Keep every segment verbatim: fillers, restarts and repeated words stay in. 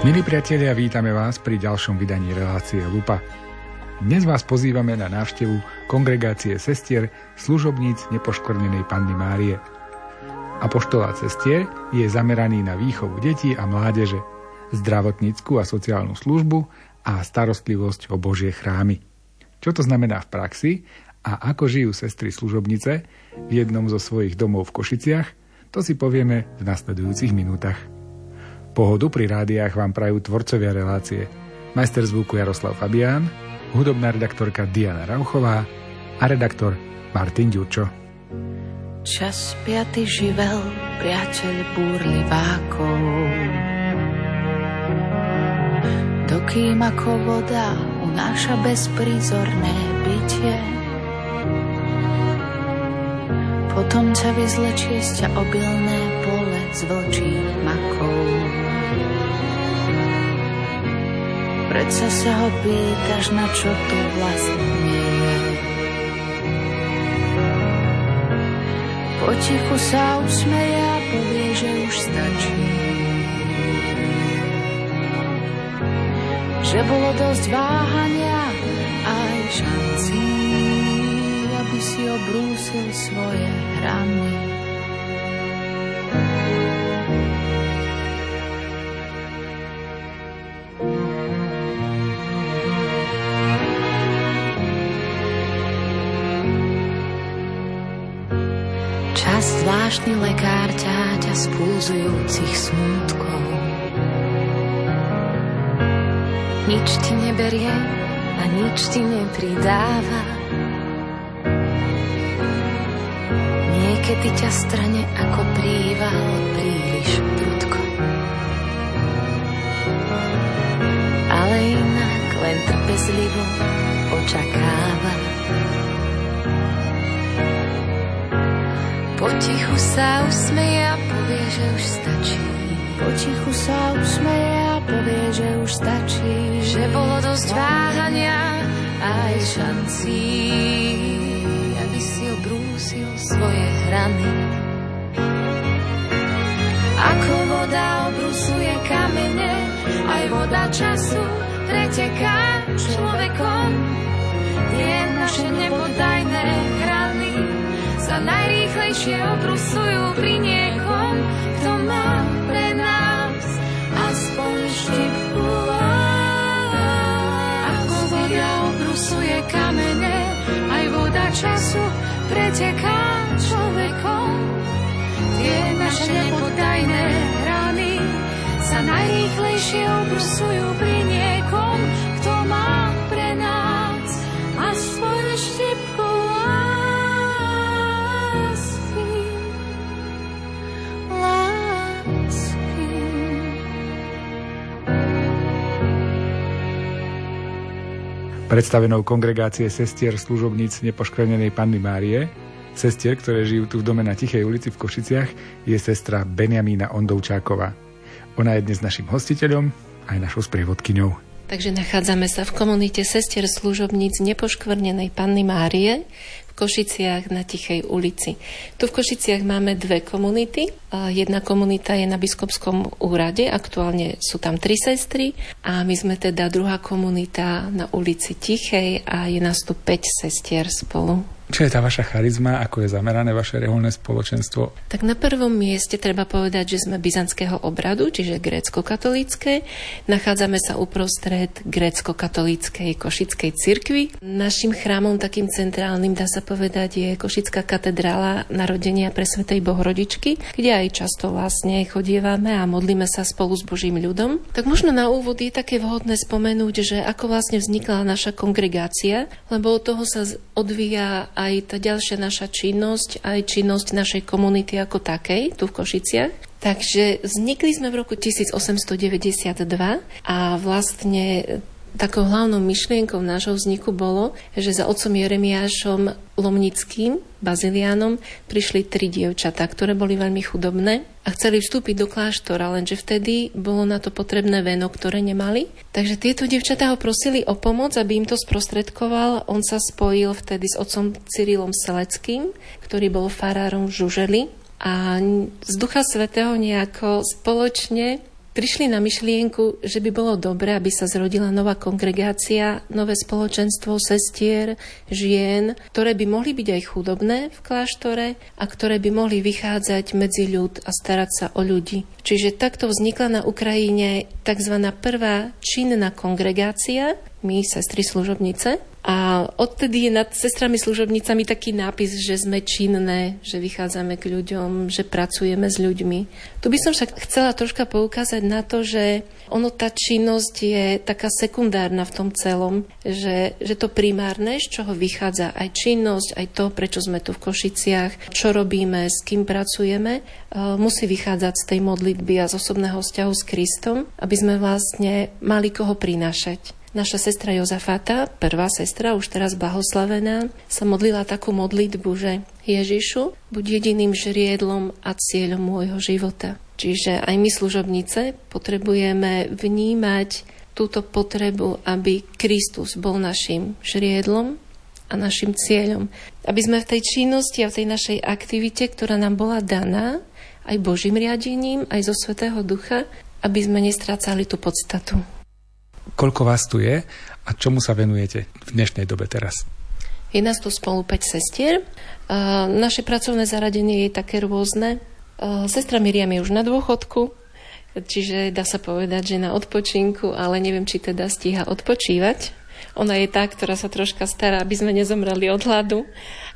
Milí priatelia, vítame vás pri ďalšom vydaní relácie Lupa. Dnes vás pozývame na návštevu kongregácie sestier služobníc Nepoškvrnenej Panny Márie. Apoštolát sestier je zameraný na výchovu detí a mládeže, zdravotnícku a sociálnu službu a starostlivosť o Božie chrámy. Čo to znamená v praxi a ako žijú sestry služobnice v jednom zo svojich domov v Košiciach, to si povieme v nasledujúcich minútach. Pohodu pri rádiách vám prajú tvorcovia relácie. Majster zvuku Jaroslav Fabián, hudobná redaktorka Diana Rauchová a redaktor Martin Ďurčo. Čas piaty živel, priateľ búrlivákov. Dokým ako voda unáša bezprízorné bytie, potom ťa vyzlečie z ťa obilné pole z vlčích makov. Predsa sa ho pýtaš, na čo tu vlastne je. Potichu sa usmeje a povie, že už stačí. Že bolo dosť váhania aj šancí, aby si obrúsil svoje hrany. Čas zvláštny lekár ťaťa z pulzujúcich smútkov. Nič ti neberie a nič ti nepridáva. Niekedy ťa strane ako príval príliš prudko. Ale inak len trpezlivo očakáva. Potichu sa usmeje a povie, že už stačí. Potichu sa usmeje a povie, že už stačí. Že bolo dosť váhania aj šancí, aby si obrúsil svoje hrany. Ako voda obrusuje kamene, aj voda času preteká človekom. Je naše nepodajné hrany sa najrýchlejšie obrusujú pri niekom, kto má pre nás aspoň štipku lásky. Ako voda obrusuje kamene, aj voda času preteká človekom. Tie naše nepodajné rany sa najrýchlejšie obrusujú pri niekom, kto má pre nás aspoň štipku Predstavenou kongregácie sestier služobníc Nepoškvrnenej Panny Márie, sestier, ktoré žijú tu v dome na Tichej ulici v Košiciach, je sestra Benjamína Ondovčáková. Ona je dnes našim hostiteľom aj našou sprievodkyňou. Takže nachádzame sa v komunite sestier služobníc Nepoškvrnenej Panny Márie v Košiciach na Tichej ulici. Tu v Košiciach máme dve komunity. Jedna komunita je na biskupskom úrade, aktuálne sú tam tri sestry a my sme teda druhá komunita na ulici Tichej a je nás tu päť sestier spolu. Čo je tá vaša charizma, ako je zamerané vaše reholné spoločenstvo? Tak na prvom mieste treba povedať, že sme byzantského obradu, čiže grécko-katolícke. Nachádzame sa uprostred grécko-katolíckej košickej cirkvi. Naším chrámom takým centrálnym, dá sa povedať, je Košická katedrála Narodenia Presvätej Bohorodičky, kde aj často vlastne chodievame a modlíme sa spolu s Božím ľudom. Tak možno na úvod je také vhodné spomenúť, že ako vlastne vznikla naša kongregácia, lebo od toho sa odvíja aj tá ďalšia naša činnosť, aj činnosť našej komunity ako takej, tu v Košiciach. Takže vznikli sme v roku tisícosemstodeväťdesiatdva a vlastne takou hlavnou myšlienkou nášho vzniku bolo, že za otcom Jeremiášom Lomnickým, baziliánom, prišli tri dievčatá, ktoré boli veľmi chudobné a chceli vstúpiť do kláštora, lenže vtedy bolo na to potrebné veno, ktoré nemali. Takže tieto dievčatá ho prosili o pomoc, aby im to sprostredkoval. On sa spojil vtedy s otcom Cyrilom Seleckým, ktorý bol farárom v Žuželi, a z Ducha Svätého nejako spoločne prišli na myšlienku, že by bolo dobré, aby sa zrodila nová kongregácia, nové spoločenstvo sestier, žien, ktoré by mohli byť aj chudobné v kláštore a ktoré by mohli vychádzať medzi ľud a starať sa o ľudí. Čiže takto vznikla na Ukrajine tzv. Prvá činná kongregácia, my, sestry služobnice. A odtedy je nad sestrami služobnicami taký nápis, že sme činné, že vychádzame k ľuďom, že pracujeme s ľuďmi. Tu by som však chcela troška poukázať na to, že ono, tá činnosť je taká sekundárna v tom celom, že, že to primárne, z čoho vychádza aj činnosť, aj to, prečo sme tu v Košiciach, čo robíme, s kým pracujeme, musí vychádzať z tej modlitby a z osobného vzťahu s Kristom, aby sme vlastne mali koho prinášať. Naša sestra Jozafata, prvá sestra, už teraz blahoslavená, sa modlila takú modlitbu, že Ježišu, buď jediným žriedlom a cieľom môjho života. Čiže aj my služobnice potrebujeme vnímať túto potrebu, aby Kristus bol našim žriedlom a našim cieľom. Aby sme v tej činnosti a v tej našej aktivite, ktorá nám bola daná, aj Božím riadením, aj zo Svätého Ducha, aby sme nestrácali tú podstatu. Koľko vás tu je a čomu sa venujete v dnešnej dobe teraz? Je nás tu spolu päť sestier. Naše pracovné zaradenie je také rôzne. Sestra Miriam je už na dôchodku, čiže dá sa povedať, že na odpočinku, ale neviem, či teda stíha odpočívať. Ona je tá, ktorá sa troška stará, aby sme nezomreli od hladu.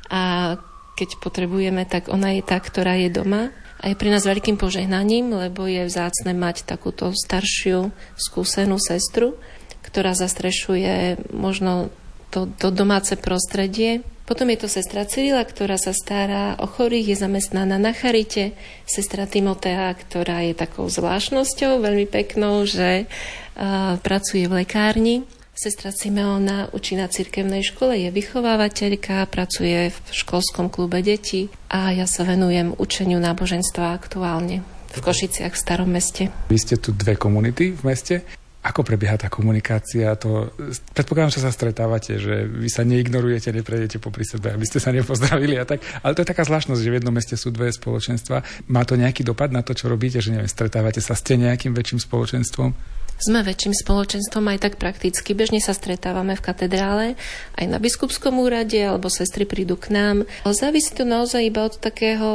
A keď potrebujeme, tak ona je tá, ktorá je doma. A je pre nás veľkým požehnaním, lebo je vzácne mať takúto staršiu, skúsenú sestru, ktorá zastrešuje možno to, to domáce prostredie. Potom je to sestra Cyrila, ktorá sa stará o chorých, je zamestnaná na charite. Sestra Timotea, ktorá je takou zvláštnosťou, veľmi peknou, že uh, pracuje v lekárni. Sestra Simeona učí na cirkevnej škole, je vychovávateľka, pracuje v školskom klube detí a ja sa venujem učeniu náboženstva aktuálne v Košiciach v Starom meste. Vy ste tu dve komunity v meste. Ako prebieha tá komunikácia? To, predpokladám, že sa stretávate, že vy sa neignorujete, neprejdete popri sebe, aby ste sa nepozdravili a tak. Ale to je taká zvláštnosť, že v jednom meste sú dve spoločenstva. Má to nejaký dopad na to, čo robíte? Že neviem, stretávate sa, ste nejakým väčším spoločenstvom? Sme väčším spoločenstvom aj tak prakticky. Bežne sa stretávame v katedrále, aj na biskupskom úrade, alebo sestry prídu k nám. Závisí to naozaj iba od takého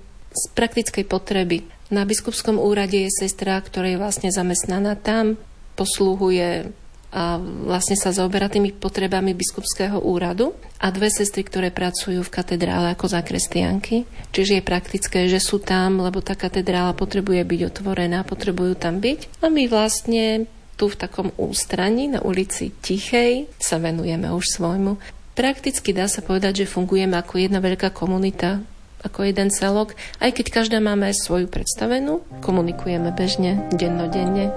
z praktickej potreby. Na biskupskom úrade je sestra, ktorá je vlastne zamestnaná tam, poslúhuje a vlastne sa zaoberá tými potrebami biskupského úradu a dve sestry, ktoré pracujú v katedrále ako zakrestianky. Čiže je praktické, že sú tam, lebo tá katedrála potrebuje byť otvorená, potrebujú tam byť. A my vlastne tu v takom ústraní na ulici Tichej sa venujeme už svojmu. Prakticky dá sa povedať, že fungujeme ako jedna veľká komunita, ako jeden celok. Aj keď každá máme svoju predstavenú, komunikujeme bežne, dennodenne.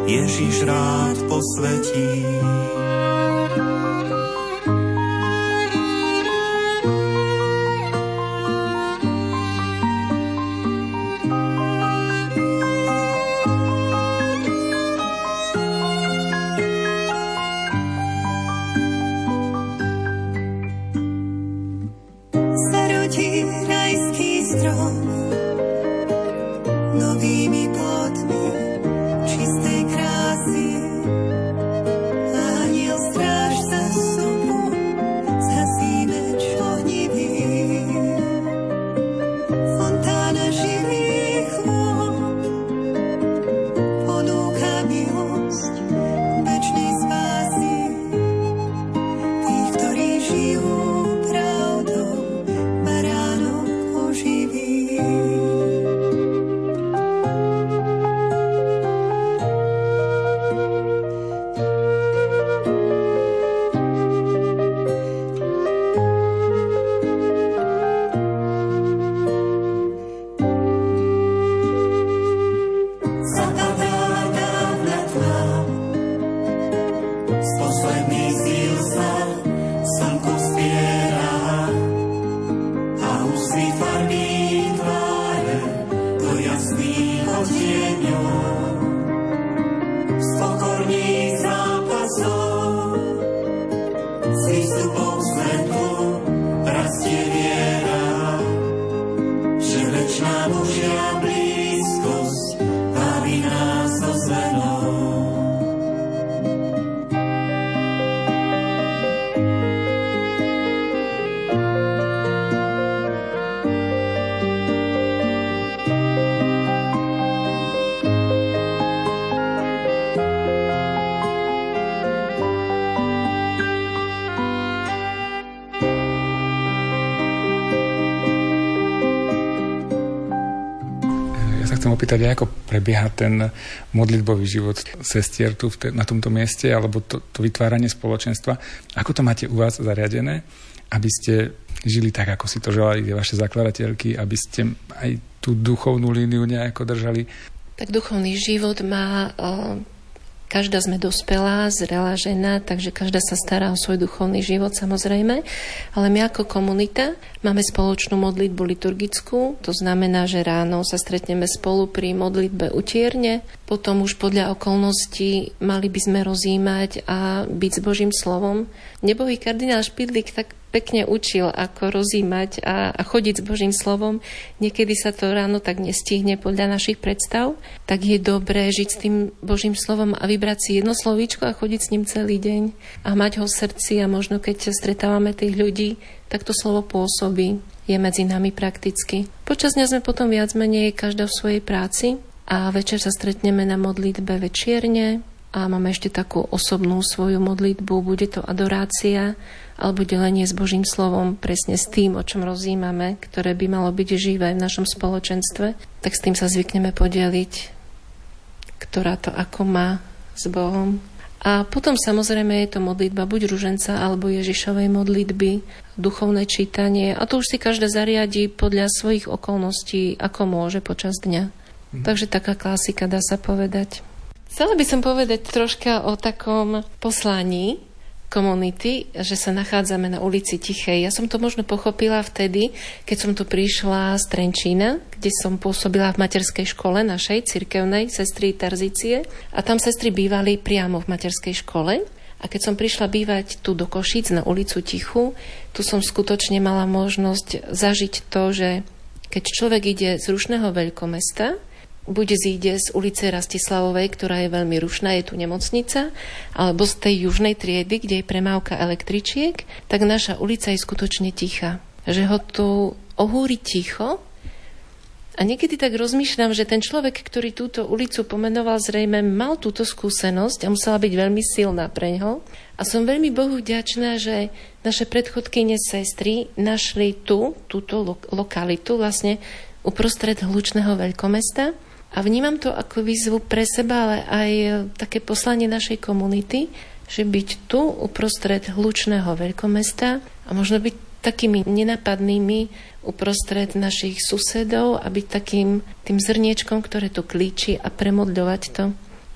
Ježiš rád posvetí. Opýtať, ako prebieha ten modlitbový život sestier tu te, na tomto mieste, alebo to, to vytváranie spoločenstva. Ako to máte u vás zariadené, aby ste žili tak, ako si to želali vaše zakladateľky, aby ste aj tú duchovnú líniu nejako držali? Tak duchovný život má... O... Každá sme dospelá, zrelá žena, takže každá sa stará o svoj duchovný život, samozrejme. Ale my ako komunita máme spoločnú modlitbu liturgickú. To znamená, že ráno sa stretneme spolu pri modlitbe utierne. Potom už podľa okolností mali by sme rozjímať a byť s Božím slovom. Nebohý kardinál Špidlík tak pekne učil, ako rozímať a, a chodiť s Božím slovom. Niekedy sa to ráno tak nestihne podľa našich predstav. Tak je dobré žiť s tým Božím slovom a vybrať si jedno slovíčko a chodiť s ním celý deň a mať ho v srdci a možno keď stretávame tých ľudí, tak to slovo pôsobí. Je medzi nami prakticky. Počas dňa sme potom viac menej každá v svojej práci a večer sa stretneme na modlitbe večierne a máme ešte takú osobnú svoju modlitbu. Bude to adorácia alebo delenie s Božím slovom presne s tým, o čom rozjímame, ktoré by malo byť živé v našom spoločenstve, tak s tým sa zvykneme podeliť, ktorá to ako má s Bohom. A potom samozrejme je to modlitba buď ruženca alebo Ježišovej modlitby, duchovné čítanie a to už si každá zariadí podľa svojich okolností, ako môže počas dňa. Mm. Takže taká klasika, dá sa povedať. Chcela by som povedať troška o takom poslaní komunity, že sa nachádzame na ulici Tichej. Ja som to možno pochopila vtedy, keď som tu prišla z Trenčína, kde som pôsobila v materskej škole našej cirkevnej sestry Tarzície a tam sestry bývali priamo v materskej škole. A keď som prišla bývať tu do Košíc na ulicu Tichu, tu som skutočne mala možnosť zažiť to, že keď človek ide z rušného veľkomesta, buď zíde z ulice Rastislavovej, ktorá je veľmi rušná, je tu nemocnica, alebo z tej južnej triedy, kde je premávka električiek, tak naša ulica je skutočne tichá. Že ho tu ohúri ticho. A niekedy tak rozmýšľam, že ten človek, ktorý túto ulicu pomenoval, zrejme mal túto skúsenosť a musela byť veľmi silná pre ňo. A som veľmi Bohu vďačná, že naše predchodkyne sestry našli tu, túto lo- lokalitu, vlastne uprostred hlučného veľkomesta. A vnímam to ako výzvu pre seba, ale aj také poslanie našej komunity, že byť tu uprostred hlučného veľkomesta a možno byť takými nenapadnými uprostred našich susedov a byť takým tým zrniečkom, ktoré tu klíči a premodľovať to,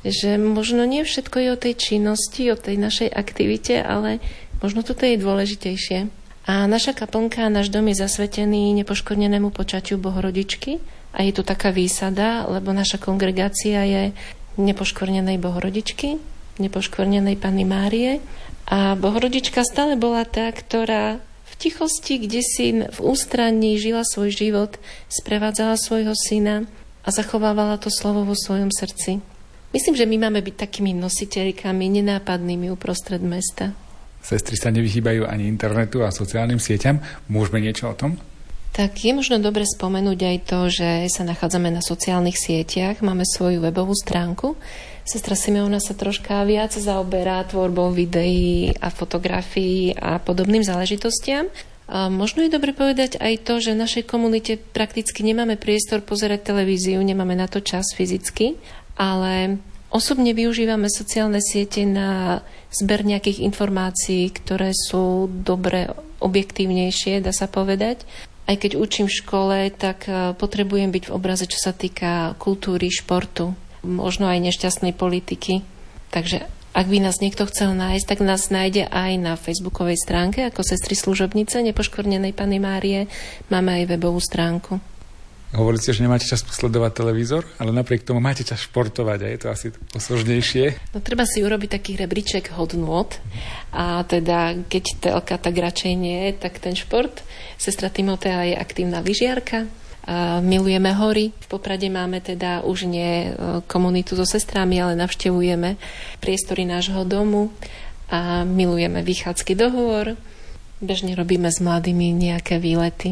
že možno nie všetko je o tej činnosti, o tej našej aktivite, ale možno toto je dôležitejšie. A naša kaplnka, náš dom je zasvetený nepoškvrnenému počatiu Bohorodičky a je tu taká výsada, lebo naša kongregácia je nepoškvrnenej Bohorodičky, nepoškvrnenej Panny Márie a Bohorodička stále bola tá, ktorá v tichosti, kde si v ústraní žila svoj život, sprevádzala svojho syna a zachovávala to slovo vo svojom srdci. Myslím, že my máme byť takými nositeľkami nenápadnými uprostred mesta. Sestry sa nevyhýbajú ani internetu a sociálnym sieťam. Môžeme niečo o tom? Tak je možno dobre spomenúť aj to, že sa nachádzame na sociálnych sieťach. Máme svoju webovú stránku. Sestra Simeona sa troška viac zaoberá tvorbou videí a fotografií a podobným záležitostiam. A možno je dobre povedať aj to, že v našej komunite prakticky nemáme priestor pozerať televíziu, nemáme na to čas fyzicky, ale osobne využívame sociálne siete na zber nejakých informácií, ktoré sú dobre objektívnejšie, dá sa povedať. Aj keď učím v škole, tak potrebujem byť v obraze, čo sa týka kultúry, športu, možno aj nešťastnej politiky. Takže ak by nás niekto chcel nájsť, tak nás nájde aj na facebookovej stránke ako Sestry služobnice nepoškvrnenej Panny Márie. Máme aj webovú stránku. Hovorili ste, že nemáte čas sledovať televízor, ale napriek tomu máte čas športovať a je to asi osožnejšie. No treba si urobiť taký rebríček hodnôt a teda keď telka tak radšej nie, tak ten šport. Sestra Timotea je aktívna lyžiarka, a milujeme hory. V Poprade máme teda už nie komunitu so sestrami, ale navštevujeme priestory nášho domu a milujeme vychádzky do hôr. Bežne robíme s mladými nejaké výlety,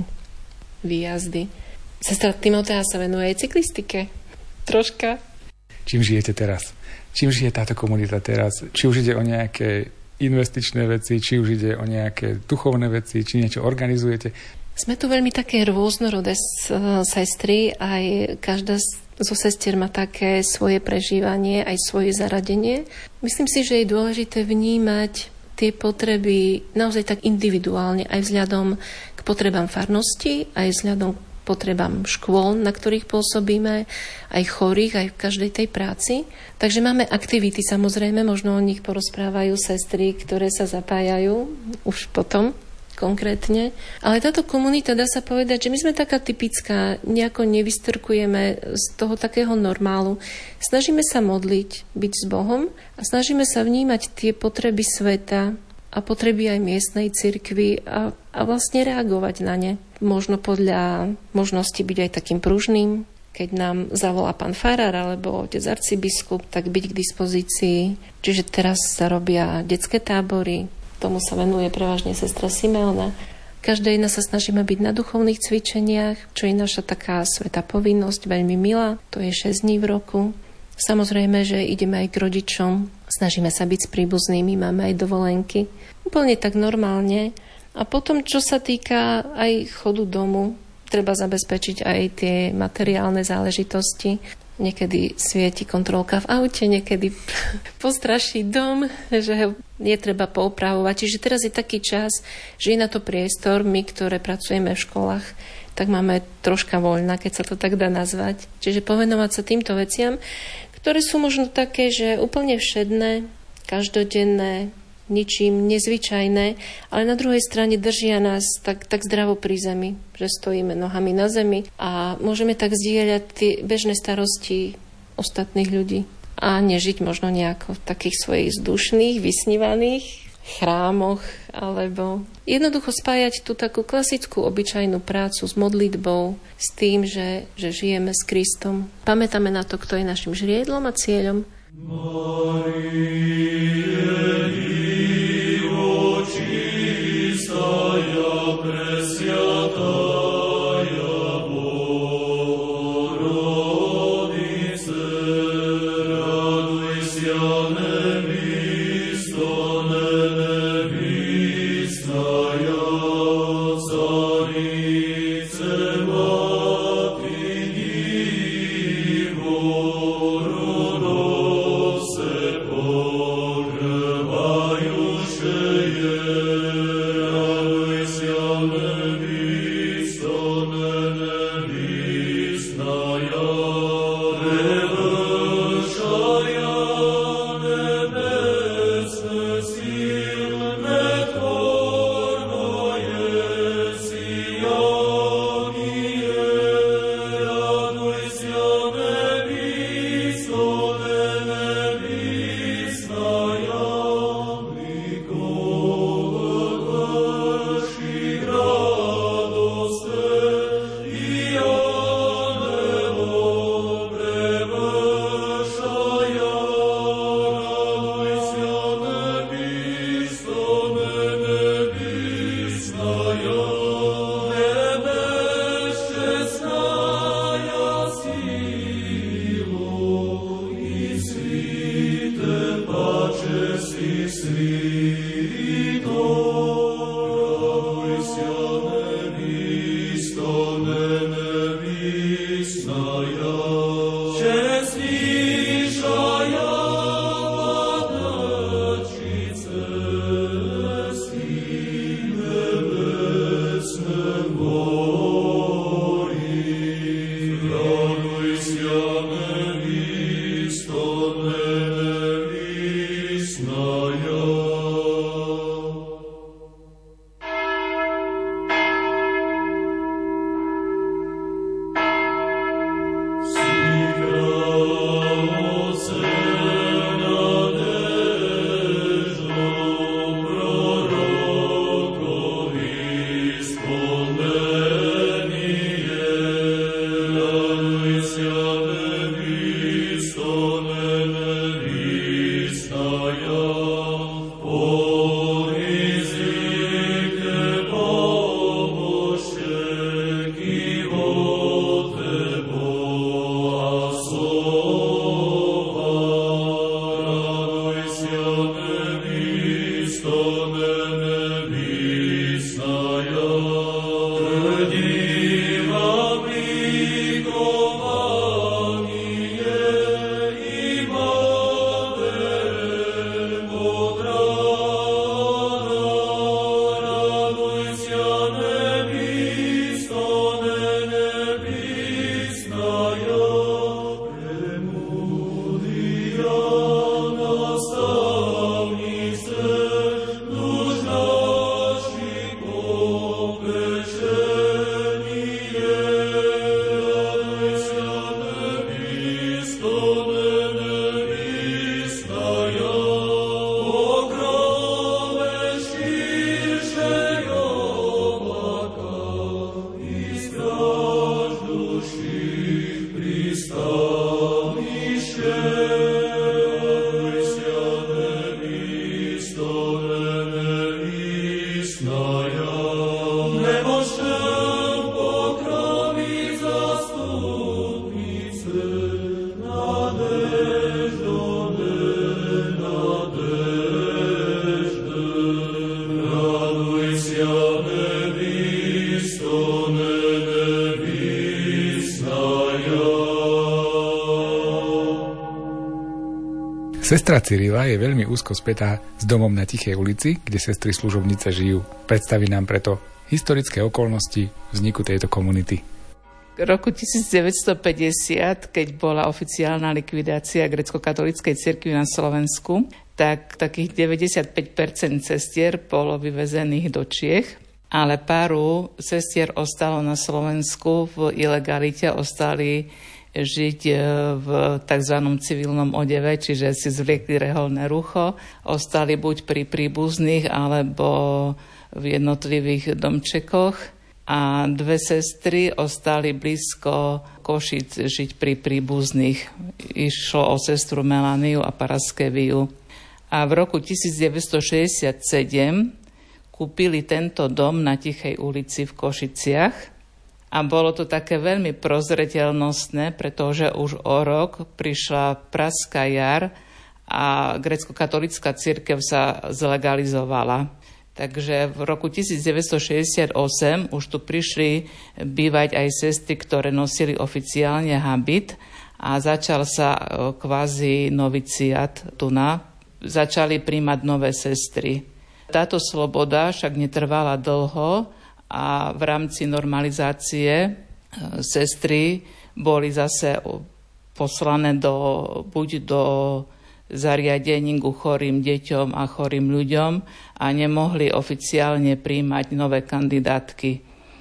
výjazdy. Sestra Timotea sa venuje aj cyklistike. Troška. Čím žijete teraz? Čím žije táto komunita teraz? Či už ide o nejaké investičné veci, či už ide o nejaké duchovné veci, či niečo organizujete? Sme tu veľmi také rôznorodé sestry, aj každá zo sestier má také svoje prežívanie, aj svoje zaradenie. Myslím si, že je dôležité vnímať tie potreby naozaj tak individuálne, aj vzhľadom k potrebám farnosti, aj vzhľadom potrebám škôl, na ktorých pôsobíme, aj chorých, aj v každej tej práci. Takže máme aktivity, samozrejme, možno o nich porozprávajú sestry, ktoré sa zapájajú už potom konkrétne. Ale táto komunita, dá sa povedať, že my sme taká typická, nejako nevystrkujeme z toho takého normálu. Snažíme sa modliť, byť s Bohom a snažíme sa vnímať tie potreby sveta a potreby aj miestnej cirkvi a, a vlastne reagovať na ne. Možno podľa možnosti byť aj takým pružným, keď nám zavolá pán farár alebo otec arcibiskup, tak byť k dispozícii. Čiže teraz sa robia detské tábory, tomu sa venuje prevažne sestra Simeona. Každá jedna sa snažíme byť na duchovných cvičeniach, čo je naša taká svätá povinnosť, veľmi milá. To je šesť dní v roku. Samozrejme, že ideme aj k rodičom, snažíme sa byť s príbuznými, máme aj dovolenky. Úplne tak normálne. A potom, čo sa týka aj chodu domu, treba zabezpečiť aj tie materiálne záležitosti. Niekedy svieti kontrolka v aute, niekedy postraší dom, že je treba poupravovať. Čiže teraz je taký čas, že je na to priestor, my, ktoré pracujeme v školách, tak máme troška voľna, keď sa to tak dá nazvať. Čiže povenovať sa týmto veciam, ktoré sú možno také, že úplne všedné, každodenné, ničím nezvyčajné, ale na druhej strane držia nás tak, tak zdravo pri zemi, že stojíme nohami na zemi a môžeme tak zdieľať tie bežné starosti ostatných ľudí a nežiť možno nejako v takých svojich vzdušných, vysnívaných chrámoch, alebo jednoducho spájať tú takú klasickú obyčajnú prácu s modlitbou, s tým, že, že žijeme s Kristom. Pamätáme na to, kto je našim žriedlom a cieľom. Shaya Sestra Cyrila je veľmi úzko spätá s domom na Tichej ulici, kde sestry služobnice žijú. Predstaví nám preto historické okolnosti vzniku tejto komunity. V roku devätnásťstopäťdesiat, keď bola oficiálna likvidácia grécko-katolíckej cirkvi na Slovensku, tak takých deväťdesiatpäť percent sestier bolo vyvezených do Čiech, ale páru sestier ostalo na Slovensku v ilegalite, ostali žiť v tzv. Civilnom odeve, čiže si zvliekli reholné rucho, ostali buď pri príbuzných, alebo v jednotlivých domčekoch a dve sestry ostali blízko Košic žiť pri príbuzných. Išlo o sestru Melaniu a Paraskeviu. A v roku devätnásťstošesťdesiatsedem kúpili tento dom na Tichej ulici v Košiciach. A bolo to také veľmi prozreteľnostné, pretože už o rok prišla Pražská jar a grécko-katolícka cirkev sa zlegalizovala. Takže v roku devätnásťstošesťdesiatosem už tu prišli bývať aj sestry, ktoré nosili oficiálne habit a začal sa kvázi noviciát tu na. Začali príjmať nové sestry. Táto sloboda však netrvala dlho, a v rámci normalizácie sestry boli zase poslané do, buď do zariadení ku chorým deťom a chorým ľuďom a nemohli oficiálne prijímať nové kandidátky.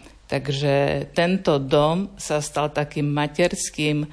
Takže tento dom sa stal takým materským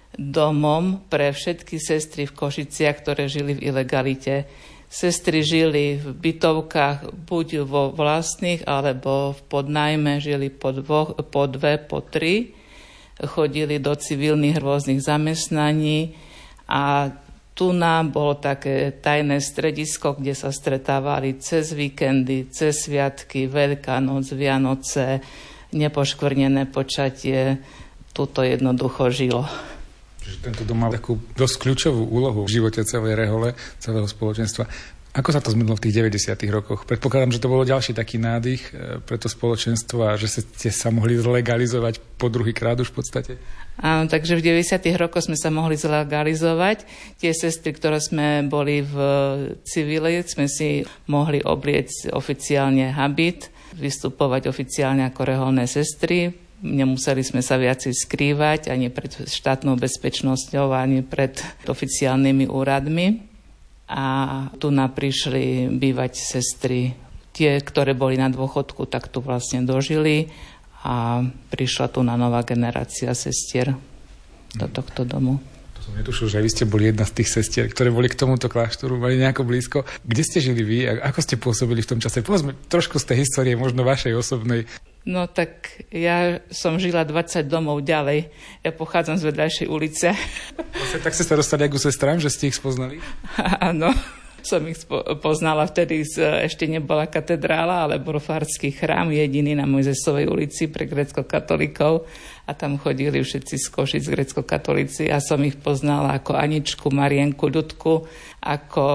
domom pre všetky sestry v Košiciach, ktoré žili v ilegalite. Sestry žili v bytovkách buď vo vlastných, alebo v podnájme, žili po, dvoch, po dve, po tri. Chodili do civilných rôznych zamestnaní a tu nám bolo také tajné stredisko, kde sa stretávali cez víkendy, cez sviatky, Veľká noc, Vianoce, nepoškvrnené počatie. Tuto jednoducho žilo. Tento dom mal takú dosť kľúčovú úlohu v živote celej rehole, celého spoločenstva. Ako sa to zmenilo v tých deväťdesiatych rokoch? Predpokladám, že to bolo ďalší taký nádych pre to spoločenstvo a že ste sa mohli zlegalizovať po druhý krát už v podstate? Áno, takže v deväťdesiatych rokoch sme sa mohli zlegalizovať. Tie sestry, ktoré sme boli v civile, sme si mohli obliecť oficiálne habit, vystupovať oficiálne ako reholné sestry. Nemuseli sme sa viacej skrývať ani pred štátnou bezpečnosťou, ani pred oficiálnymi úradmi. A tu nám prišli bývať sestry. Tie, ktoré boli na dôchodku, tak tu vlastne dožili a prišla tu na nová generácia sestier do tohto domu. To som netušil, že vy ste boli jedna z tých sestier, ktoré boli k tomuto kláštoru, mali nejako blízko. Kde ste žili vy a ako ste pôsobili v tom čase? Povedzme trošku z tej histórie, možno vašej osobnej. No tak ja som žila dvadsať domov ďalej. Ja pochádzam z vedľajšej ulice. Vlastne tak ste sa dostali ako sestrám, že ste ich spoznali? Áno, som ich poznala vtedy, ešte nebola katedrála, ale bol farský chrám jediný na Mojzesovej ulici pre grécko-katolíkov a tam chodili všetci z Košic grécko-katolíci a som ich poznala ako Aničku, Marienku, Ľudku, ako...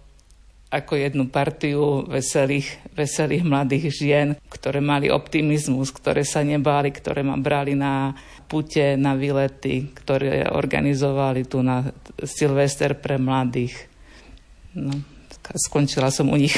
ako jednu partiu veselých, veselých mladých žien, ktoré mali optimizmus, ktoré sa nebáli, ktoré ma brali na pute, na výlety, ktoré organizovali tu na Silvester pre mladých. No, skončila som u nich.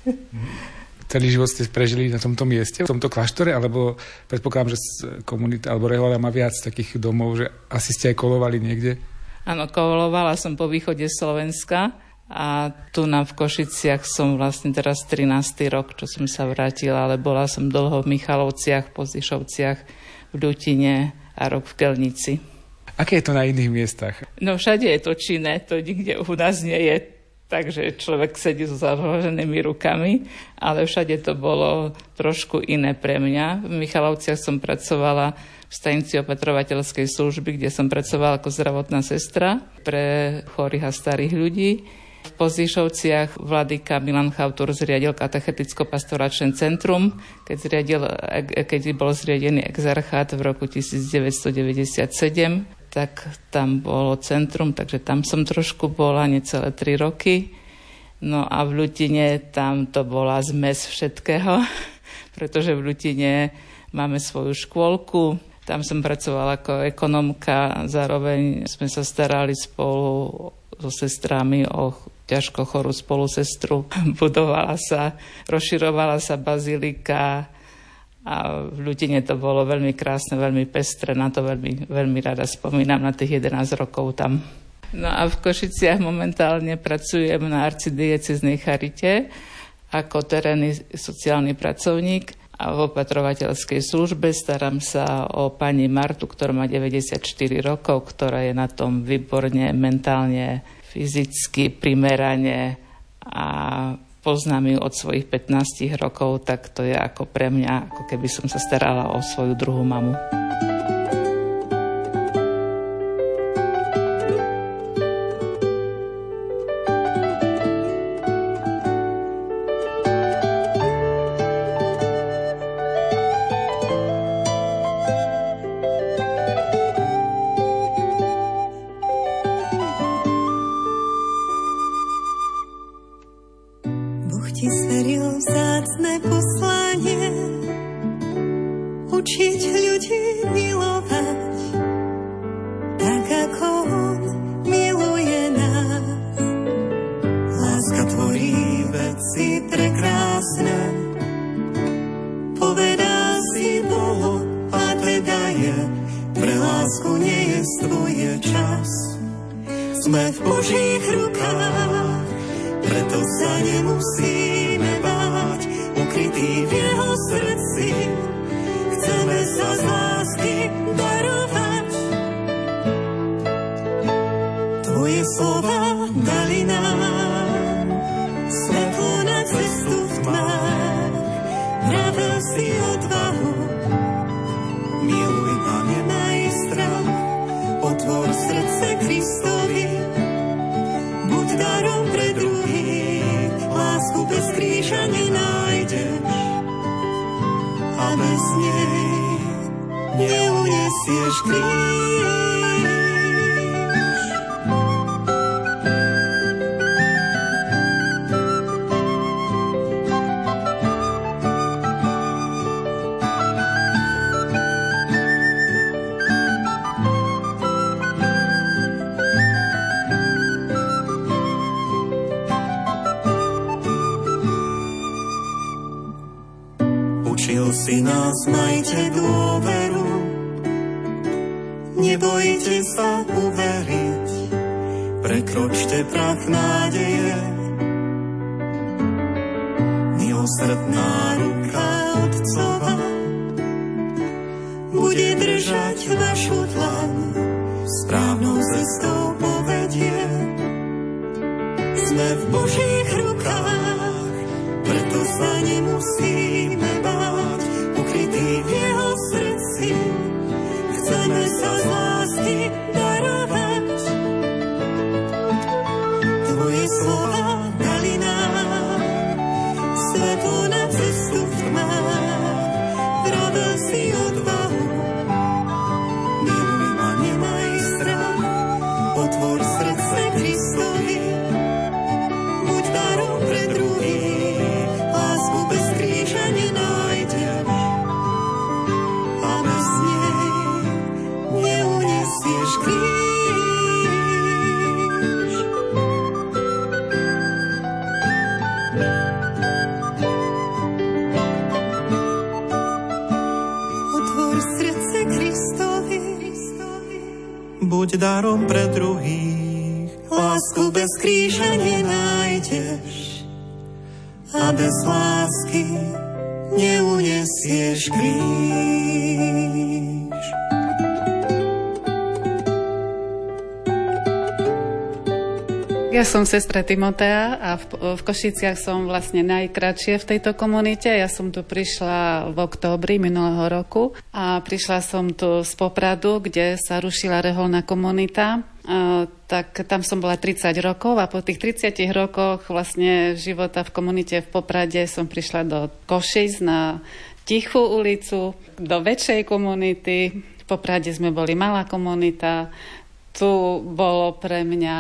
Celý život ste prežili na tomto mieste, v tomto kláštore, alebo predpokladám, že komunita alebo rehoľa má viac takých domov, že asi ste aj kolovali niekde? Áno, kolovala som po východe Slovenska. A tu na v Košiciach som vlastne teraz trinásty rok, čo som sa vrátila, ale bola som dlho v Michalovciach, Pozdišovciach, v Ľutine a rok v Kelnici. Aké je to na iných miestach? No všade je to činné, to nikde u nás nie je, takže človek sedí so založenými rukami, ale všade to bolo trošku iné pre mňa. V Michalovciach som pracovala v stanici opatrovateľskej služby, kde som pracovala ako zdravotná sestra pre chorých a starých ľudí. V Pozdišovciach vladyka Milan Chautur zriadil katecheticko-pastoračné centrum, keď, zriadil, keď bol zriadený exarchát v roku devätnásťstodeväťdesiatsedem, tak tam bolo centrum, takže tam som trošku bola necelé tri roky. No a v Ľutine tam to bola zmes všetkého, pretože v Ľutine máme svoju škôlku. Tam som pracovala ako ekonomka, zároveň sme sa starali spolu so sestrami o ťažko chorú spolusestru. Budovala sa, rozširovala sa bazilika a v Ľudine to bolo veľmi krásne, veľmi pestré. Na to veľmi, veľmi rada spomínam, na tých jedenásť rokov tam. No a v Košiciach momentálne pracujem na arcidiecéznej charite ako terénny sociálny pracovník a v opatrovateľskej službe starám sa o pani Martu, ktorá má deväťdesiatštyri rokov, ktorá je na tom výborne, mentálne, fyzicky, primerane a poznám ju od svojich pätnástich rokov, tak to je ako pre mňa, ako keby som sa starala o svoju druhú mamu. Učil si nás, majte dôveru, nebojte sa uveriť, prekročte prach nádeje. Milosrdná ruka Otcova bude držať vašu dlaň, správnou cestou povedie. Sme v Božích rukách, preto sa nemusíme báť, ukrytý v jeho srdci. Chceme sa z lásky darovať. Tvoje slova dali nám svetlo na cestu v tmách. Vravel si odvahu, miluj ma, nemaj strach. Otvor srdce Kristovi, buď darom pre druhých. Lásku bez kríža nenájdeš a bez nej neunesieš kríž. Otvor srdce Kristovi, buď darom pre druhých. Lásku bez kríža nenájdeš a bez lásky neunesieš kríž. Ja som sestra Timotea a v, v Košiciach som vlastne najkratšie v tejto komunite. Ja som tu prišla v októbri minulého roku a prišla som tu z Popradu, kde sa rušila reholná komunita. Uh, tak tam som bola tridsať rokov a po tých tridsiatich rokoch vlastne života v komunite v Poprade som prišla do Košic na Tichú ulicu, do väčšej komunity. V Poprade sme boli malá komunita, Tu bolo pre mňa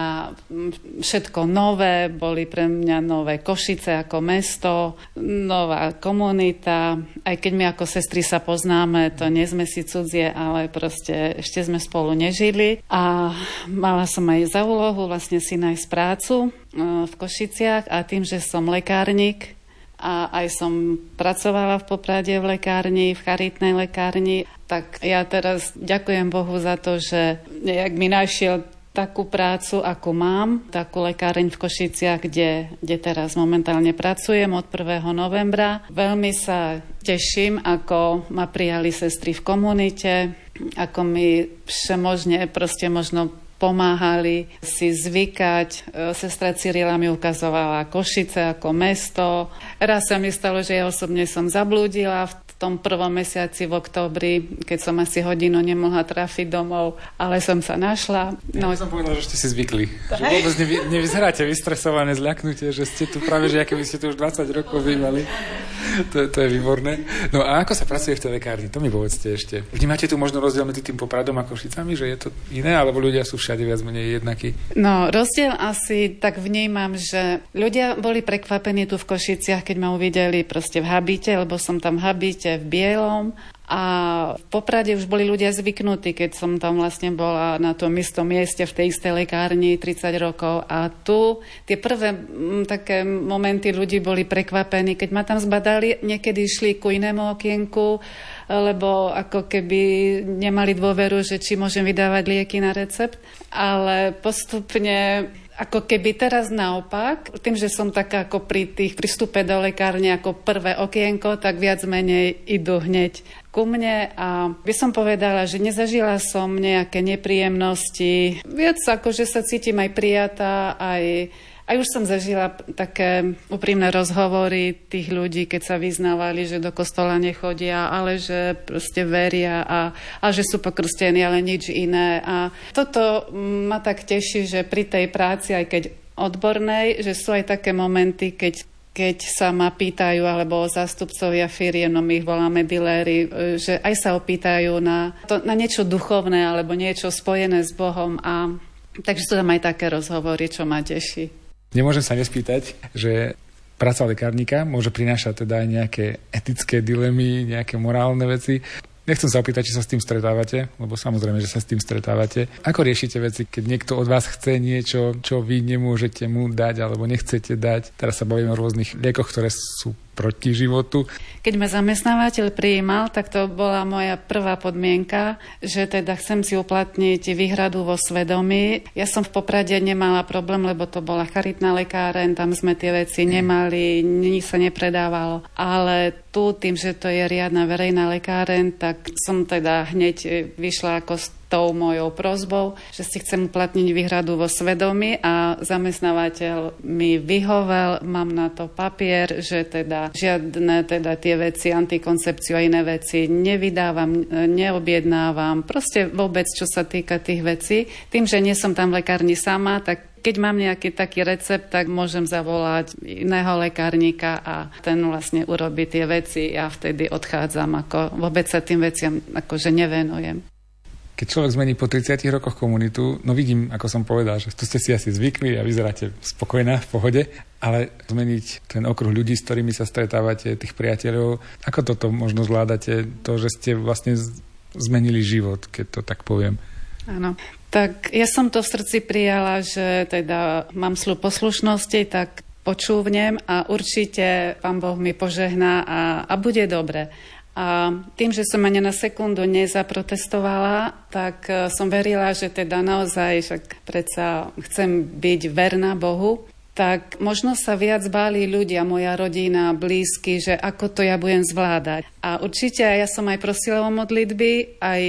všetko nové, boli pre mňa nové Košice ako mesto, nová komunita. Aj keď my ako sestry sa poznáme, to nie sme si cudzie, ale proste ešte sme spolu nežili. A mala som aj za úlohu vlastne si nájsť prácu v Košiciach a tým, že som lekárnik, a aj som pracovala v Poprade v lekárni, v charitnej lekárni, tak ja teraz ďakujem Bohu za to, že nejak mi našiel takú prácu, ako mám, takú lekáreň v Košiciach, kde, kde teraz momentálne pracujem od prvého novembra. Veľmi sa teším, ako ma prijali sestry v komunite, ako mi všemožne proste možno pomáhali si zvykať. Sestra Cyrila mi ukazovala Košice ako mesto. Raz sa mi stalo, že ja osobne som zablúdila v tom prvom mesiaci v októbri, keď som asi hodinu nemohla trafiť domov, ale som sa našla. No, ja som povedal, že ste si zvykli. Že vôbec nevy, nevyzeráte vystresované, zľaknutie, že ste tu práve, že aké by ste tu už dvadsať rokov bývali. To, to je výborné. No a ako sa pracuje v tej lekárni? To mi povedzte ešte. Vnímate tu možno rozdiel medzi tým Popradom a Košicami, že je to iné, alebo ľudia sú všade viac menej jednakí? No, rozdiel asi tak vnímam, že ľudia boli prekvapení tu v Košiciach, keď ma uvideli proste v habite, lebo som tam v habite, v bielom. A v Poprade už boli ľudia zvyknutí, keď som tam vlastne bola na tom istom mieste v tej istej lekárni tridsať rokov. A tu tie prvé m, také momenty ľudí boli prekvapení, keď ma tam zbadali, niekedy išli ku inému okienku, lebo ako keby nemali dôveru, že či môžem vydávať lieky na recept. Ale postupne ako keby teraz naopak, tým, že som taká ako pri tých prístupe do lekárne ako prvé okienko, tak viac menej idú hneď ku mne a by som povedala, že nezažila som nejaké nepríjemnosti. Viac ako, že sa cítim aj prijatá, aj Aj už som zažila také úprimné rozhovory tých ľudí, keď sa vyznávali, že do kostola nechodia, ale že proste veria a, a že sú pokrstení, ale nič iné. A toto ma tak teší, že pri tej práci, aj keď odbornej, že sú aj také momenty, keď keď sa ma pýtajú, alebo zástupcovia firiem, no my ich voláme diléri, že aj sa opýtajú na, to, na niečo duchovné alebo niečo spojené s Bohom. A takže sú tam aj také rozhovory, čo ma teší. Nemôžem sa nespýtať, že práca lekárnika môže prinášať teda aj nejaké etické dilemy, nejaké morálne veci. Nechcem sa opýtať, či sa s tým stretávate, lebo samozrejme, že sa s tým stretávate. Ako riešite veci, keď niekto od vás chce niečo, čo vy nemôžete mu dať alebo nechcete dať? Teraz sa bavíme o rôznych liekoch, ktoré sú proti životu. Keď ma zamestnávateľ prijímal, tak to bola moja prvá podmienka, že teda chcem si uplatniť výhradu vo svedomí. Ja som v Poprade nemala problém, lebo to bola charitná lekáreň, tam sme tie veci nemali, nič sa nepredávalo. Ale tu, tým, že to je riadna verejná lekáreň, tak som teda hneď vyšla ako tou mojou prosbou, že si chcem uplatniť výhradu vo svedomí a zamestnávateľ mi vyhovel, mám na to papier, že teda žiadne teda tie veci, antikoncepciu a iné veci nevydávam, neobjednávam, proste vôbec, čo sa týka tých vecí. Tým, že nie som tam v lekárni sama, tak keď mám nejaký taký recept, tak môžem zavolať iného lekárnika a ten vlastne urobí tie veci a vtedy odchádzam, ako vôbec sa tým veciam akože nevenujem. Keď človek zmení po tridsiatich rokoch komunitu, no vidím, ako som povedal, že tu ste si asi zvykli a vyzeráte spokojná, v pohode, ale zmeniť ten okruh ľudí, s ktorými sa stretávate, tých priateľov, ako toto možno zvládate, to, že ste vlastne zmenili život, keď to tak poviem? Áno. Tak ja som to v srdci prijala, že teda mám sľub poslušnosti, tak počúvnem a určite Pán Boh mi požehná a, a bude dobre. A tým, že som ani na sekundu nezaprotestovala, tak som verila, že teda naozaj, však predsa chcem byť verná Bohu, tak možno sa viac báli ľudia, moja rodina, blízky, že ako to ja budem zvládať. A určite ja som aj prosila o modlitby, aj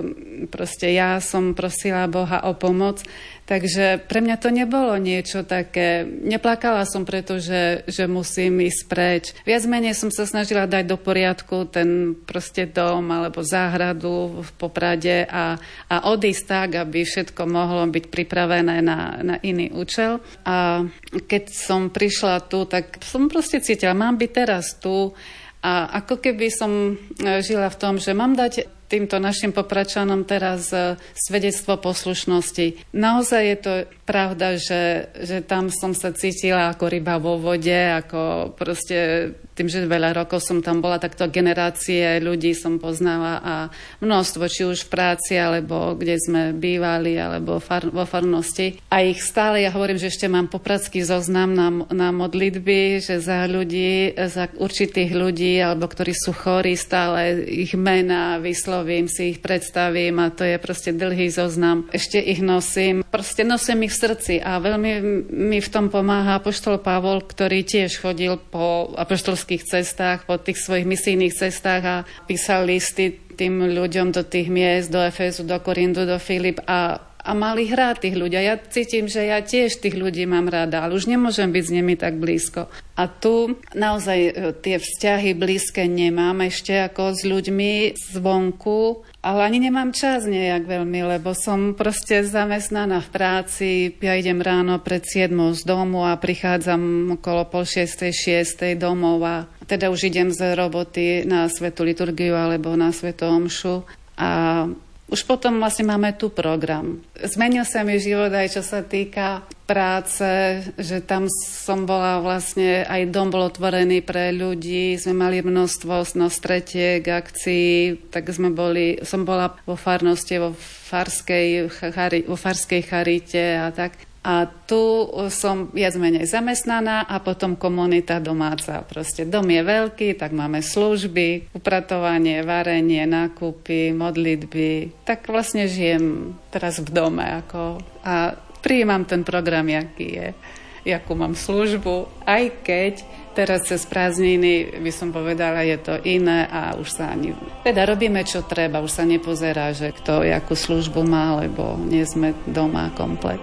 proste ja som prosila Boha o pomoc. Takže pre mňa to nebolo niečo také. Neplakala som, pretože že musím ísť preč. Viac menej som sa snažila dať do poriadku ten proste dom alebo záhradu v Poprade a, a odísť tak, aby všetko mohlo byť pripravené na, na iný účel. A keď som prišla tu, tak som proste cítila, mám byť teraz tu. A ako keby som žila v tom, že mám dať týmto našim Popračanom teraz svedectvo poslušnosti. Naozaj je to pravda, že, že tam som sa cítila ako ryba vo vode, ako proste tým, že veľa rokov som tam bola, takto generácie ľudí som poznala a množstvo, či už v práci, alebo kde sme bývali, alebo far, vo farnosti. A ich stále, ja hovorím, že ešte mám popradský zoznam na, na modlitby, že za ľudí, za určitých ľudí, alebo ktorí sú chorí, stále ich mená vyslovím, si ich predstavím a to je proste dlhý zoznam. Ešte ich nosím, proste nosím ich v srdci a veľmi mi v tom pomáha apoštol Pavol, ktorý tiež chodil po apoštolských cestách, po tých svojich misijných cestách a písal listy tým ľuďom do tých miest, do Efezu, do Korintu, do Filip a a mali hrať tých ľudí. Ja cítim, že ja tiež tých ľudí mám rada, ale už nemôžem byť s nimi tak blízko. A tu naozaj tie vzťahy blízke nemám ešte ako s ľuďmi zvonku, ale ani nemám čas nejak veľmi, lebo som proste zamestnaná v práci. Ja idem ráno pred siedmou z domu a prichádzam okolo pol šiestej, šiestej domov a teda už idem z roboty na svätú liturgiu alebo na svätú omšu a už potom vlastne máme tu program. Zmenil sa mi život aj čo sa týka práce, že tam som bola vlastne, aj dom bol otvorený pre ľudí, sme mali množstvo no, stretiek, akcií, tak sme boli, som bola vo farnosti, vo farskej, chari, vo farskej charite a tak. A tu som viac menej zamestnaná a potom komunita domáca. Proste dom je veľký, tak máme služby, upratovanie, varenie, nákupy, modlitby. Tak vlastne žijem teraz v dome. Ako, a prijímam ten program, aký je, akú mám službu. Aj keď teraz cez prázdniny by som povedala, je to iné a už sa ani... Teda robíme, čo treba. Už sa nepozerá, že kto jakú službu má, lebo nie sme doma komplet.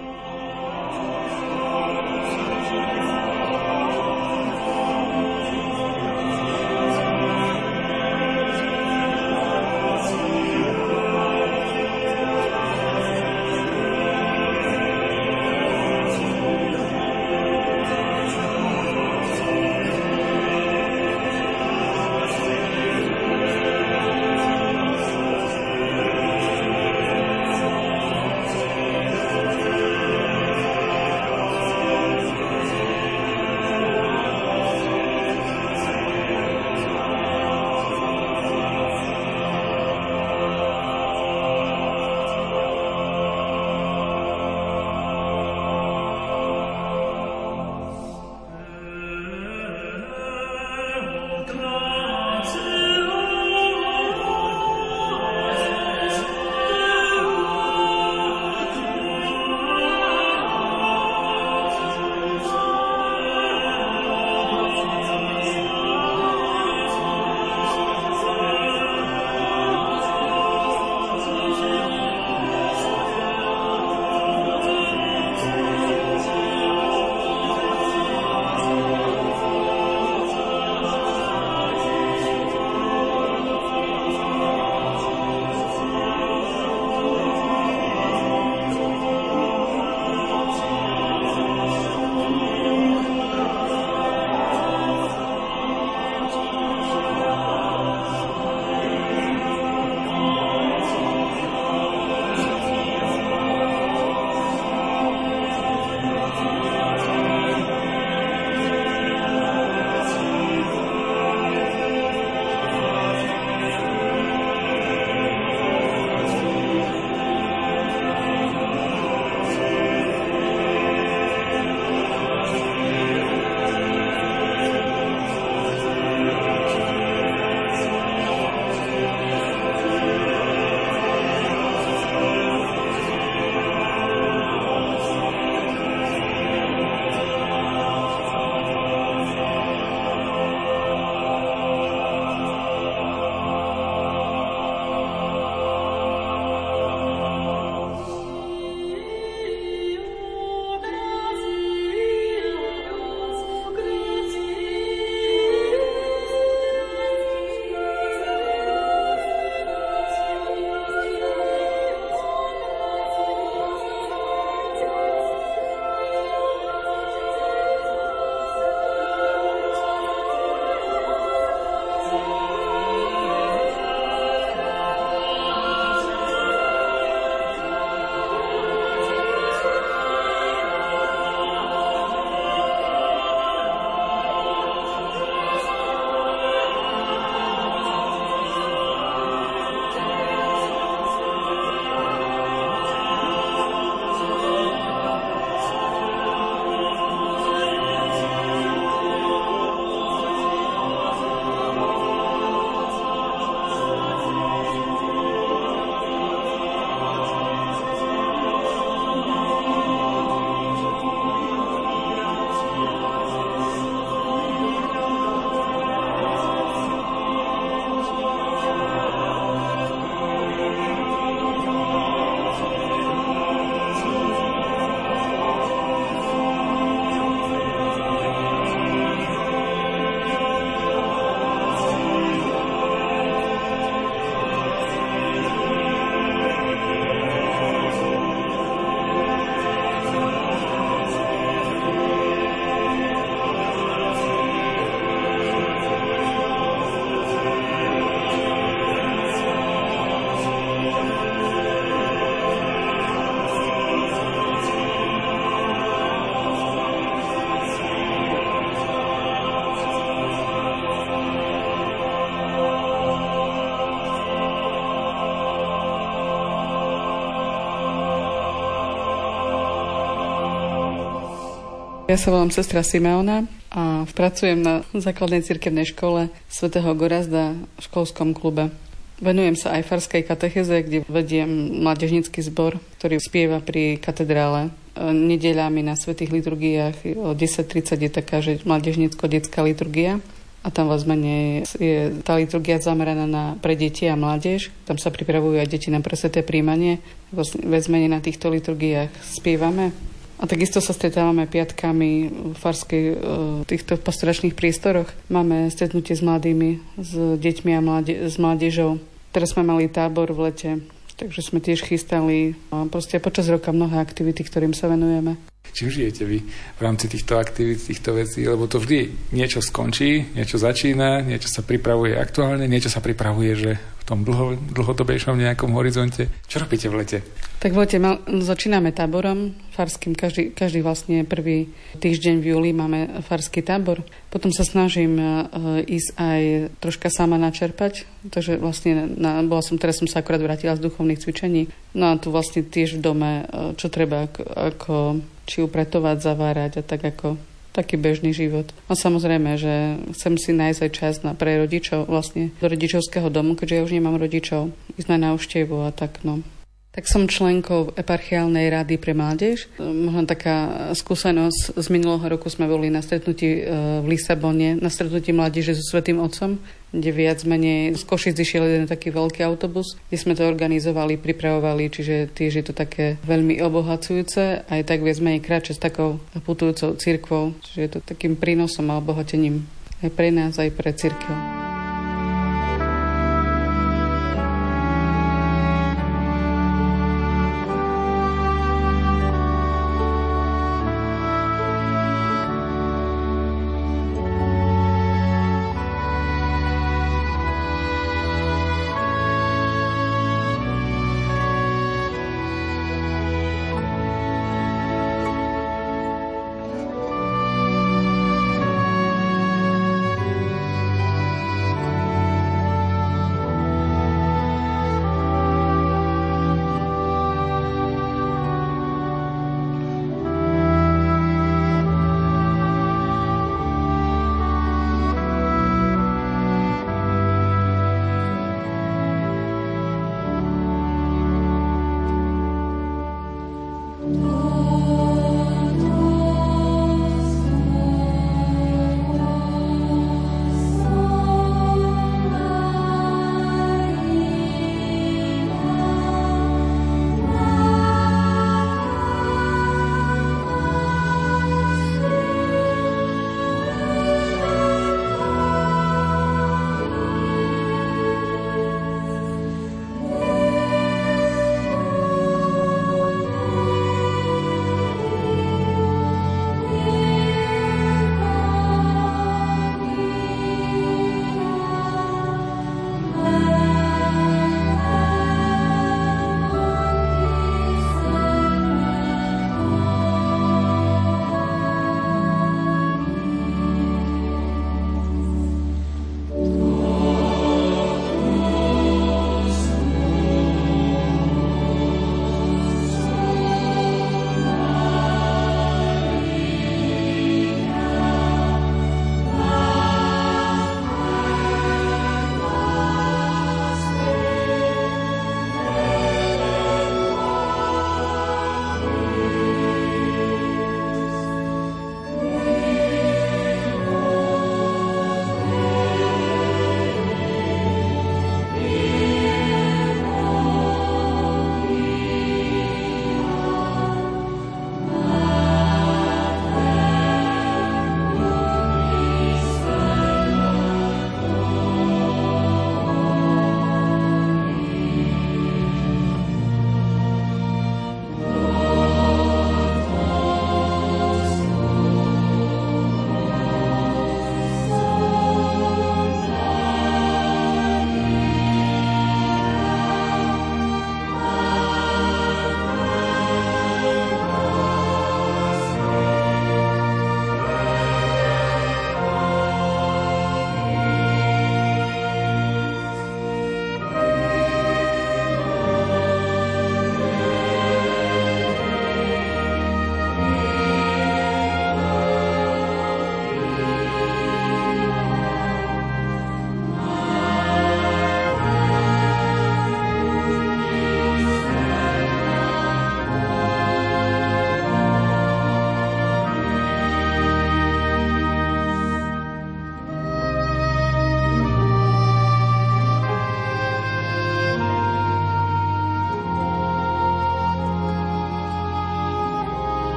Ja sa volám sestra Simeona a pracujem na základnej cirkevnej škole svätého Gorazda v školskom klube. Venujem sa aj farskej katechéze, kde vediem mládežnícky zbor, ktorý spieva pri katedrále. Nedeľami na svätých liturgiách o desať tridsať je taká, že mládežnícko-detská liturgia. A tam vlastne je tá liturgia zameraná na, pre deti a mládež. Tam sa pripravujú aj deti na presväté príjmanie. Vezmene na týchto liturgiách spievame. A takisto sa stretávame piatkami v farskej v týchto pastoračných priestoroch. Máme stretnutie s mladými, s deťmi a mláde, s mládežou. Teraz sme mali tábor v lete, takže sme tiež chystali a proste počas roka mnohé aktivity, ktorým sa venujeme. Čím žijete vy v rámci týchto aktivít, týchto vecí? Lebo to vždy niečo skončí, niečo začína, niečo sa pripravuje aktuálne, niečo sa pripravuje, že v tom dlho, dlhodobejšom nejakom horizonte. Čo robíte v lete? Tak v lete mal, začíname táborom farským. Každý, každý vlastne prvý týždeň v júli máme farský tábor. Potom sa snažím uh, ísť aj troška sama načerpať. Takže vlastne na, bola som, teraz som sa akorát vrátila z duchovných cvičení. No a tu vlastne tiež v dome, uh, čo treba ako, ako či upratovať, zavárať a tak ako taký bežný život. No samozrejme, že chcem si nájsť aj čas na, pre rodičov, vlastne do rodičovského domu, keďže ja už nemám rodičov, ísť na návštevu a tak, no. Tak som členkou eparchiálnej rady pre mládež. Možno taká skúsenosť, z minulého roku sme boli na stretnutí v Lisabone, na stretnutí mládeže so Svätým Otcom, kde viac menej z Košic išiel jeden taký veľký autobus, kde sme to organizovali, pripravovali, čiže tiež je to také veľmi obohacujúce, aj tak viac menej kráča s takou putujúcou cirkvou, čiže je to takým prínosom a obohatením aj pre nás, aj pre cirkev.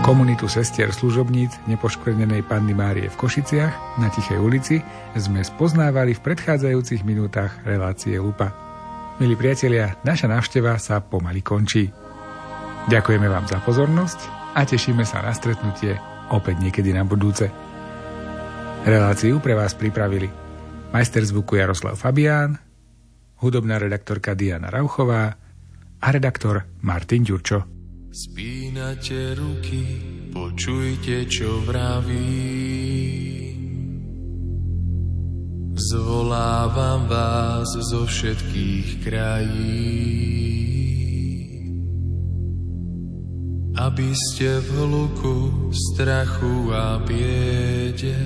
Komunitu sestier služobníc nepoškvrnenej Panny Márie v Košiciach na Tichej ulici sme spoznávali v predchádzajúcich minútach relácie Lupa. Milí priatelia, naša návšteva sa pomaly končí. Ďakujeme vám za pozornosť a tešíme sa na stretnutie opäť niekedy na budúce. Reláciu pre vás pripravili majster zvuku Jaroslav Fabián, hudobná redaktorka Diana Rauchová a redaktor Martin Ďurčo. Spínate ruky, počujte, čo vravím. Zvolávam vás zo všetkých krajín, aby ste v hluku, strachu a biede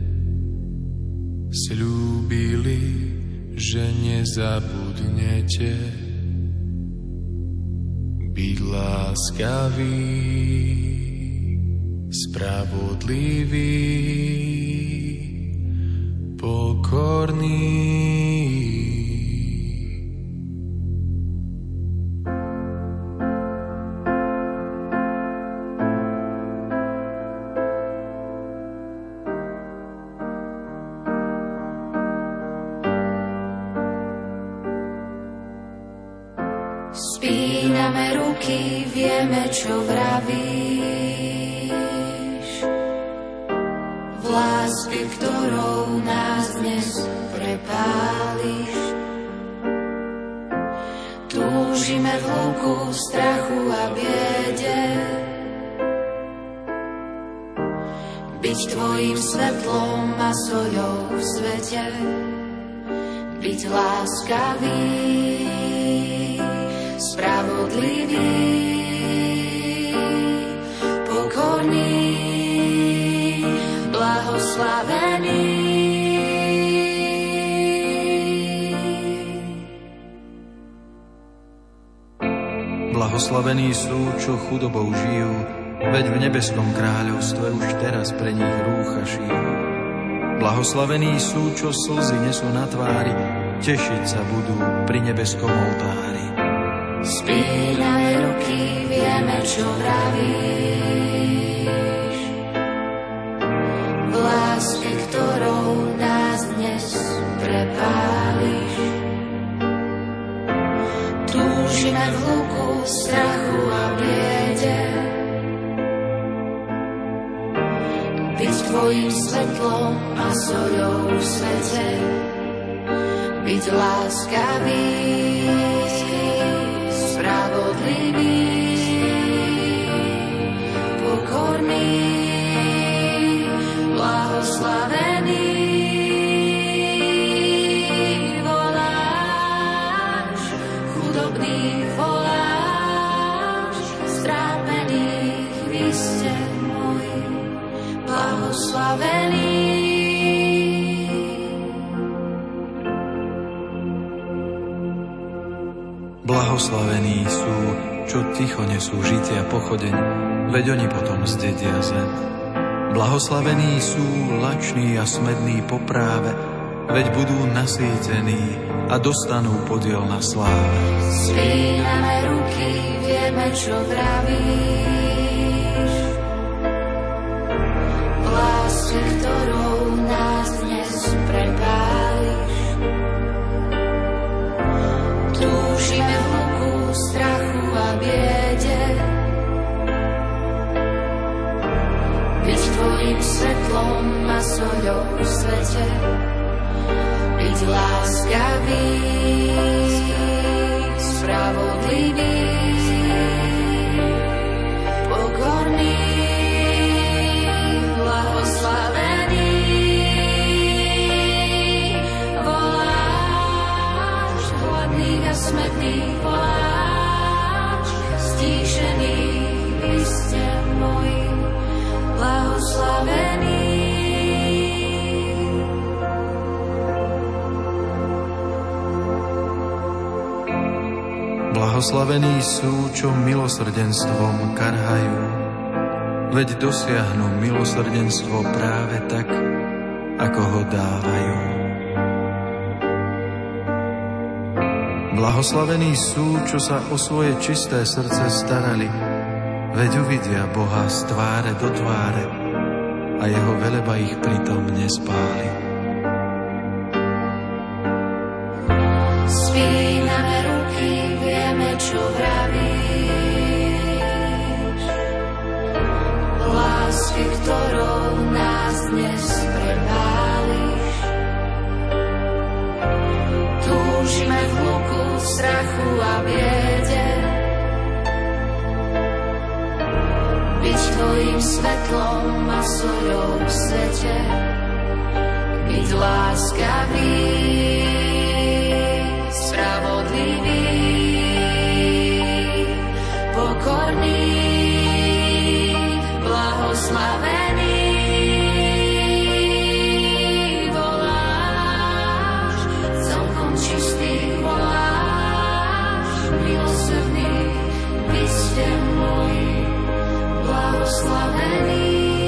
sľúbili, že nezabudnete byť láskavý, spravodlivý, pokorný. Spíname ruky, vieme, čo vravíš. V láske, ktorou nás dnes prepáliš. Túžime v hluku, strachu a biede byť tvojim svetlom a soľou v svete. Byť láskavý, spravodlivý, pokorný, blahoslavený. Blahoslavení sú, čo chudobou žijú, veď v nebeskom kráľovstve už teraz pre nich rúcha šijú. Blahoslavení sú, čo slzy nesú na tvári, tešiť sa budú pri nebeskom oltári. Spíname ruky, vieme, čo vravíš. V láske, ktorou nás dnes prepáliš. Túžime v hluku, strachu a biede byť tvojim svetlom a soľou v svete. Byť láskavý, spravodlivý, pokorný, blahoslavený. Voláš, chudobných voláš, strápených, vy ste moji, blahoslavení. Blahoslavení sú, čo ticho nesú žitia pochodeň, veď oni potom zdedia zem. Blahoslavení sú lační a smední po práve, veď budú nasýtení a dostanú podiel na sláve. Spíname ruky, vieme, čo vravíš. V láske, ktorou nás dnes prepáliš. Túžime v hluku, strachu a biede byť tvojim svetlom a soľou v svete. Byť láskavý, spravodlivý, pokorný, blahoslavený. Voláš hladných a smedných, voláš stíšených, vy ste moji, blahoslavení. Blahoslavení sú, čo milosrdenstvom karhajú, veď dosiahnu milosrdenstvo práve tak, ako ho dávajú. Blahoslavení sú, čo sa o svoje čisté srdce starali, veď uvidia Boha z tváre do tváre a jeho veleba ich pritom nespáli. Spíname ruky, vieme, čo vravíš. Lásky, ktorou nás dnes prepáliš. Túžime v hluku, strachu a biede byť tvojim svetlom a soľou v svete, byť láskavý, spravodlivý, pokorný, blahoslavený. Voláš, celkom čistý voláš, milosrdný, vy ste moji blahoslavení.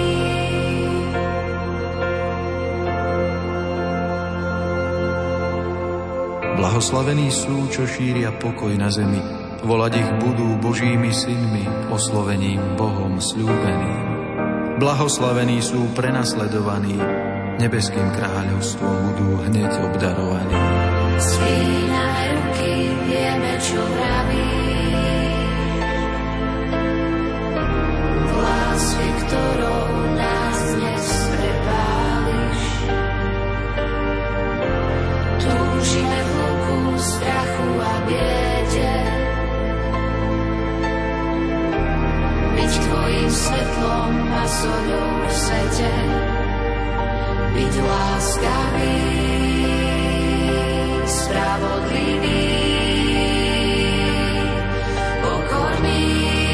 Blahoslavení sú, čo šíria pokoj na zemi. Volať ich budú Božími synmi, oslovením Bohom sľúbeným. Blahoslavení sú prenasledovaní, nebeským kráľovstvom budú hneď obdarovaní. Spíname ruky, vieme, čo vravíš. Lásky, ktorou nás dnes prepáliš. Túžime v hluku, strachu a biede byť tvojim svetlom a soľou v svete, byť láskavý, spravodlivý, pokorný,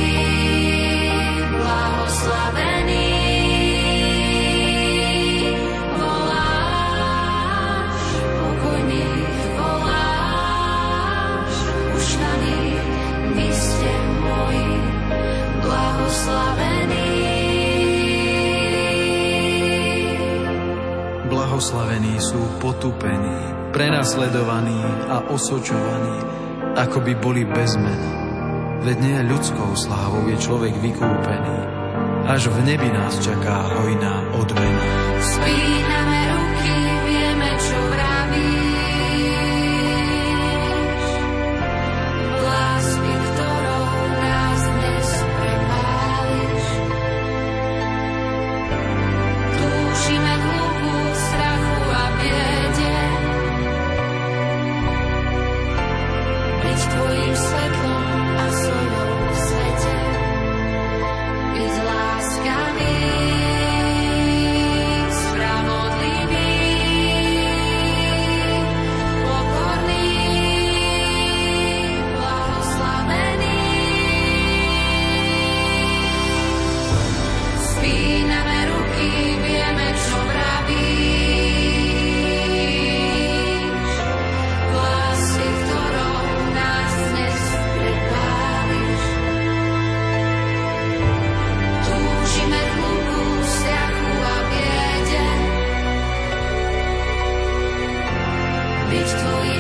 blahoslavený. Voláš, pokojný, voláš, ušnaný, vy ste moji blahoslavení. Blahoslavení sú potupení, prenasledovaní a osočovaní, ako by boli bez mena. Veď nie ľudskou slávou je človek vykúpený, až v nebi nás čaká hojná odmena. Spíname ruky, vieme, čo vravíš. Lásky, ktorou nás dnes prepáliš. Túžime v hluku, strachu a biede byť tvojim svetlom a soľou v svete, byť láskavý, spravodlivý, pokorný, blahoslavený. Spíname ruky, vieme, čo vravíš. Lásky, ktorou nás dnes prepáliš. Túžime v hluku, strachu a biede byť tvojim